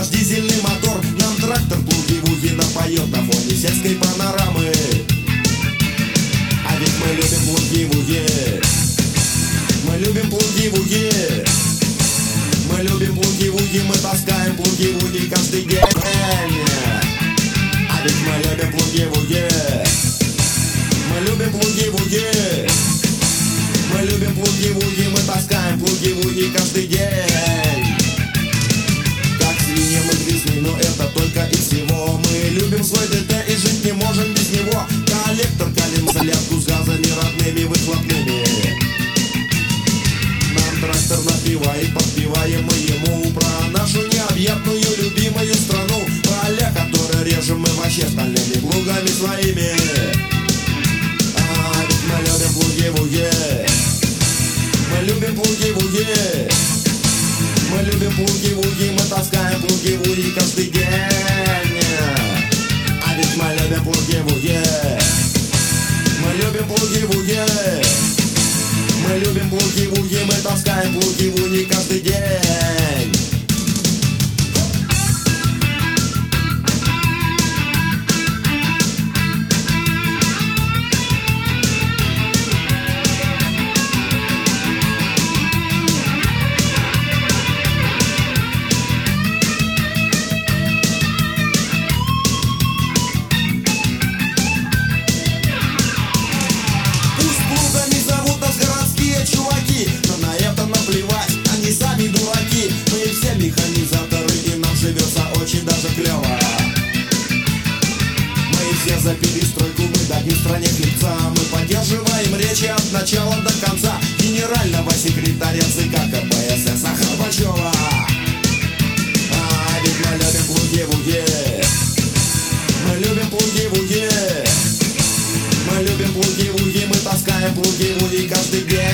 наш дизельный мотор. Нам трактор плуги-вуги напоет на фоне сельской панорамы. А ведь мы любим плуги-вуги. Мы любим плуги-вуги. Мы любим плуги-вуги, мы таскаем плуги-вуги каждый день. А ведь мы любим плуги-вуги. Мы любим плуги-вуги. Мы любим плуги-вуги, мы таскаем плуги-вуги каждый день. Как свиньи мы грязны, но это только и всего. Мы любим свой ДТ и жить не можем без него. Коллектор калим зарядку с газами родными выхлопными. Нам трактор напевает, подпеваем мы ему про нашу необъятную любимую страну. Поля, которые режем мы вообще стальными плугами своими. А ведь мы любим плуги-вуги. Мы любим плуги-вуги. Мы любим плуги-вуги, мы таскаем плуги-вуги каждый день. А ведь мы любим плуги-вуги. Мы любим плуги-вуги. Мы любим плуги-вуги, мы таскаем плуги-вуги каждый день. Чуваки, но на это наплевать, они сами дураки. Мы все механизаторы, и нам живется очень даже клево. Мы все за перестройку, мы дадим стране хлебца. Мы поддерживаем речи от начала до конца генерального секретаря ЦК КПСС Горбачева. А ведь мы любим плуги-вуги. Мы любим плуги-вуги. Мы любим плуги-вуги, мы таскаем плуги-вуги каждый день.